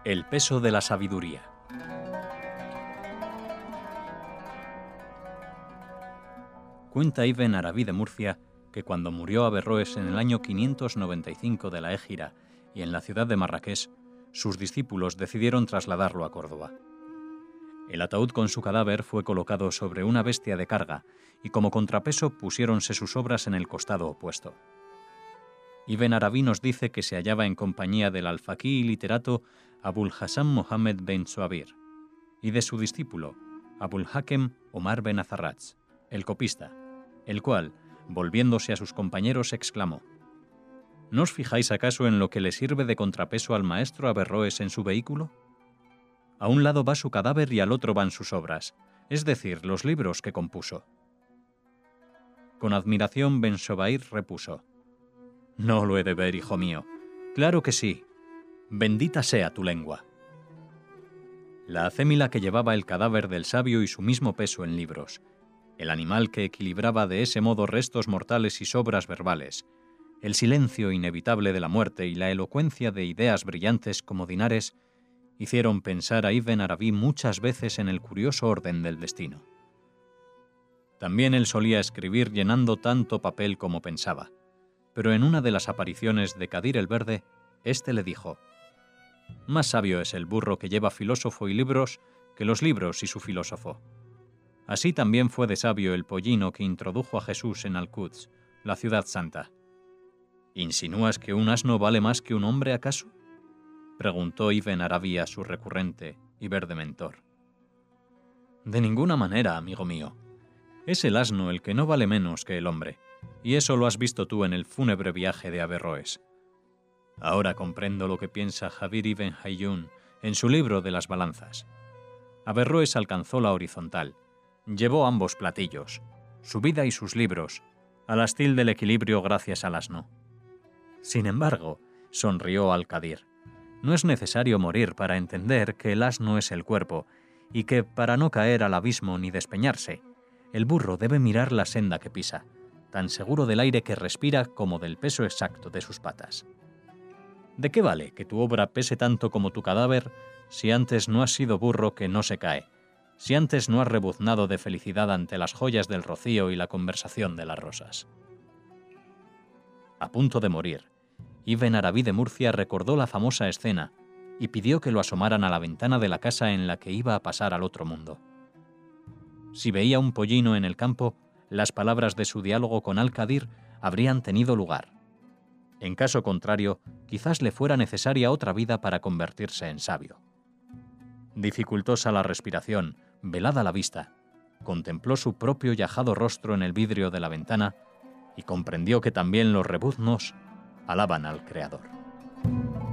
El peso de la sabiduría. Cuenta Ibn Arabi de Murcia que cuando murió Averroes en el año 595 de la Égira y en la ciudad de Marrakech, sus discípulos decidieron trasladarlo a Córdoba. El ataúd con su cadáver fue colocado sobre una bestia de carga y como contrapeso pusiéronse sus obras en el costado opuesto. Ibn Arabi nos dice que se hallaba en compañía del alfaquí y literato Abul Hasan Mohammed ben Zuabir y de su discípulo Abul Hakem Omar ben Azarrach, el copista, el cual, volviéndose a sus compañeros, exclamó: ¿No os fijáis acaso en lo que le sirve de contrapeso al maestro Averroes en su vehículo? A un lado va su cadáver y al otro van sus obras, es decir, los libros que compuso. Con admiración ben Zubayr repuso: No lo he de ver, hijo mío. Claro que sí. Bendita sea tu lengua. La acémila que llevaba el cadáver del sabio y su mismo peso en libros, el animal que equilibraba de ese modo restos mortales y sobras verbales, el silencio inevitable de la muerte y la elocuencia de ideas brillantes como dinares, hicieron pensar a Ibn Arabi muchas veces en el curioso orden del destino. También él solía escribir llenando tanto papel como pensaba, pero en una de las apariciones de Kadir el Verde, éste le dijo: Más sabio es el burro que lleva filósofo y libros que los libros y su filósofo. Así también fue de sabio el pollino que introdujo a Jesús en Al-Quds, la ciudad santa. ¿Insinúas que un asno vale más que un hombre, acaso?, preguntó Ibn Arabi a su recurrente y verde mentor. De ninguna manera, amigo mío. Es el asno el que no vale menos que el hombre, y eso lo has visto tú en el fúnebre viaje de Averroes. Ahora comprendo lo que piensa Jabir ibn Hayyun en su libro de las balanzas. Averroes alcanzó la horizontal, llevó ambos platillos, su vida y sus libros, al astil del equilibrio gracias al asno. Sin embargo, sonrió Al-Qadir, no es necesario morir para entender que el asno es el cuerpo y que, para no caer al abismo ni despeñarse, el burro debe mirar la senda que pisa, tan seguro del aire que respira como del peso exacto de sus patas. ¿De qué vale que tu obra pese tanto como tu cadáver si antes no has sido burro que no se cae, si antes no has rebuznado de felicidad ante las joyas del rocío y la conversación de las rosas? A punto de morir, Ibn Arabi de Murcia recordó la famosa escena y pidió que lo asomaran a la ventana de la casa en la que iba a pasar al otro mundo. Si veía un pollino en el campo, las palabras de su diálogo con Al-Qadir habrían tenido lugar. En caso contrario, quizás le fuera necesaria otra vida para convertirse en sabio. Dificultosa la respiración, velada la vista, contempló su propio y ajado rostro en el vidrio de la ventana y comprendió que también los rebuznos alaban al Creador.